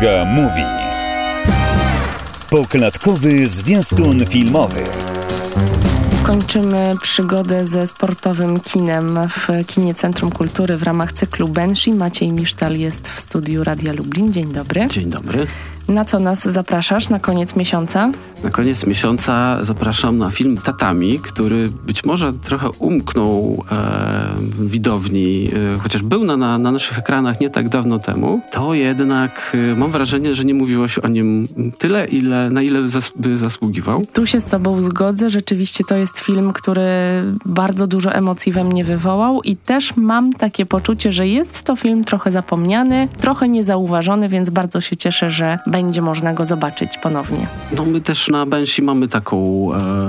Iga Mówi. Poklatkowy zwiastun filmowy. Kończymy przygodę ze sportowym kinem w kinie Centrum Kultury w ramach cyklu Banshee. Maciej Misztal jest w studiu Radia Lublin. Dzień dobry. Dzień dobry. Na co nas zapraszasz na koniec miesiąca? Na koniec miesiąca zapraszam na film Tatami, który być może trochę umknął widowni, chociaż był na naszych ekranach nie tak dawno temu. To jednak mam wrażenie, że nie mówiło się o nim tyle, na ile by zasługiwał. Tu się z tobą zgodzę. Rzeczywiście to jest film, który bardzo dużo emocji we mnie wywołał i też mam takie poczucie, że jest to film trochę zapomniany, trochę niezauważony, więc bardzo się cieszę, że będzie można go zobaczyć ponownie. No my też na Banshee mamy taką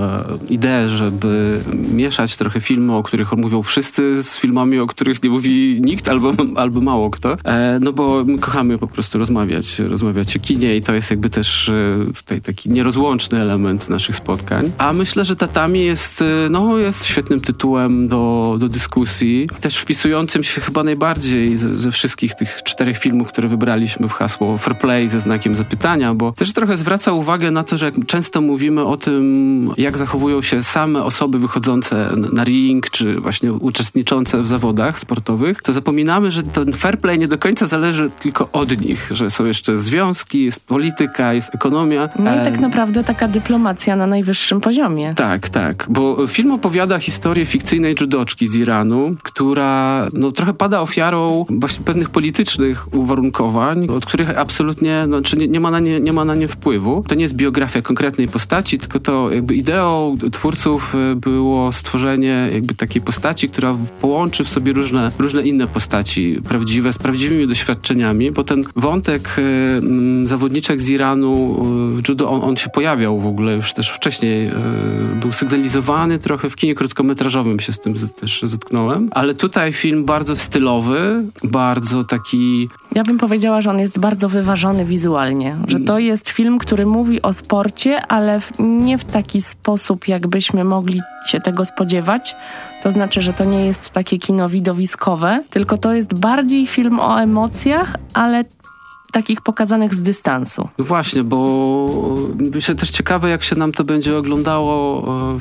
ideę, żeby mieszać trochę filmy, o których mówią wszyscy, z filmami, o których nie mówi nikt albo mało kto. No bo my kochamy po prostu rozmawiać o kinie i to jest jakby też tutaj taki nierozłączny element naszych spotkań. A myślę, że Tatami jest świetnym tytułem do dyskusji. Też wpisującym się chyba najbardziej ze wszystkich tych 4 filmów, które wybraliśmy w hasło Fair Play ze znakiem zapytania, bo też trochę zwraca uwagę na to, że jak często mówimy o tym, jak zachowują się same osoby wychodzące na ring, czy właśnie uczestniczące w zawodach sportowych, to zapominamy, że ten fair play nie do końca zależy tylko od nich, że są jeszcze związki, jest polityka, jest ekonomia. No i tak naprawdę taka dyplomacja na najwyższym poziomie. Tak, bo film opowiada historię fikcyjnej judoczki z Iranu, która trochę pada ofiarą właśnie pewnych politycznych uwarunkowań, od których absolutnie nie ma na nie wpływu. To nie jest biografia konkretnej postaci, tylko to jakby ideą twórców było stworzenie jakby takiej postaci, która połączy w sobie różne inne postaci prawdziwe z prawdziwymi doświadczeniami, bo ten wątek zawodniczek z Iranu w judo, on się pojawiał w ogóle już też wcześniej. Był sygnalizowany trochę w kinie krótkometrażowym, się z tym też zetknąłem, ale tutaj film bardzo stylowy, bardzo taki... Ja bym powiedziała, że on jest bardzo wyważony wizualnie, że to jest film, który mówi o sporcie, ale nie w taki sposób, jakbyśmy mogli się tego spodziewać. To znaczy, że to nie jest takie kino widowiskowe, tylko to jest bardziej film o emocjach, ale takich pokazanych z dystansu. No właśnie, bo myślę też ciekawe, jak się nam to będzie oglądało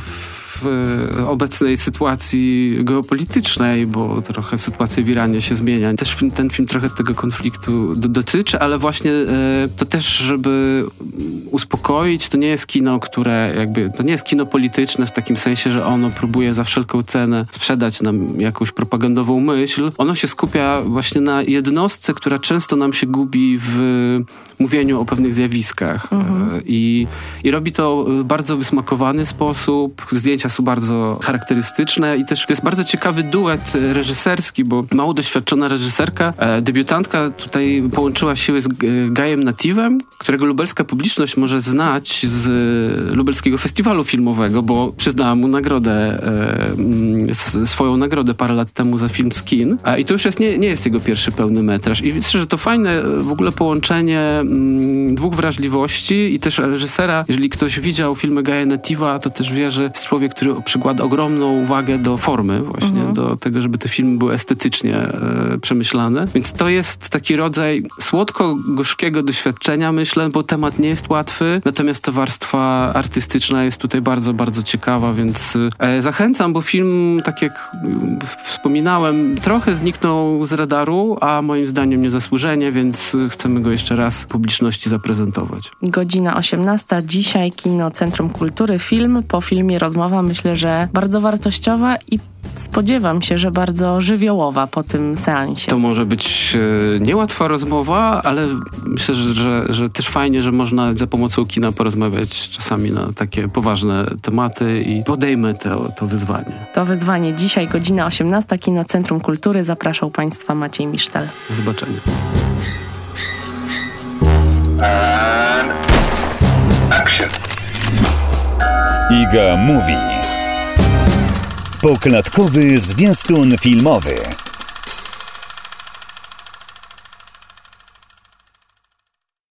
w obecnej sytuacji geopolitycznej, bo trochę sytuacja w Iranie się zmienia. Też ten film trochę tego konfliktu dotyczy, ale właśnie to też, żeby uspokoić, to nie jest kino, to nie jest kino polityczne w takim sensie, że ono próbuje za wszelką cenę sprzedać nam jakąś propagandową myśl. Ono się skupia właśnie na jednostce, która często nam się gubi w mówieniu o pewnych zjawiskach. I robi to w bardzo wysmakowany sposób. Zdjęcia są bardzo charakterystyczne i też to jest bardzo ciekawy duet reżyserski, bo mało doświadczona reżyserka, debiutantka tutaj połączyła siły z Gajem Natívem, którego lubelska publiczność może znać z lubelskiego festiwalu filmowego, bo przyznała mu swoją nagrodę parę lat temu za film Skin. I to już nie jest jego pierwszy pełny metraż. I myślę, że to fajne w ogóle połączenie dwóch wrażliwości i też reżysera. Jeżeli ktoś widział filmy Gaja Natíva, to też wie, że jest człowiek, który przykłada ogromną uwagę do formy właśnie, do tego, żeby te filmy były estetycznie przemyślane. Więc to jest taki rodzaj słodko-gorzkiego doświadczenia, myślę, bo temat nie jest łatwy, natomiast ta warstwa artystyczna jest tutaj bardzo, bardzo ciekawa, więc zachęcam, bo film, tak jak wspominałem, trochę zniknął z radaru, a moim zdaniem niezasłużenie, więc chcemy go jeszcze raz publiczności zaprezentować. Godzina 18. Dzisiaj kino Centrum Kultury. Film po filmie rozmowa. Myślę, że bardzo wartościowa i spodziewam się, że bardzo żywiołowa po tym seansie. To może być niełatwa rozmowa, ale myślę, że też fajnie, że można za pomocą kina porozmawiać czasami na takie poważne tematy i podejmę to wyzwanie. To wyzwanie dzisiaj, godzina 18. Kino Centrum Kultury. Zapraszał Państwa Maciej Misztal. Do zobaczenia. Action. Iga Mówi. Poklatkowy zwiastun filmowy.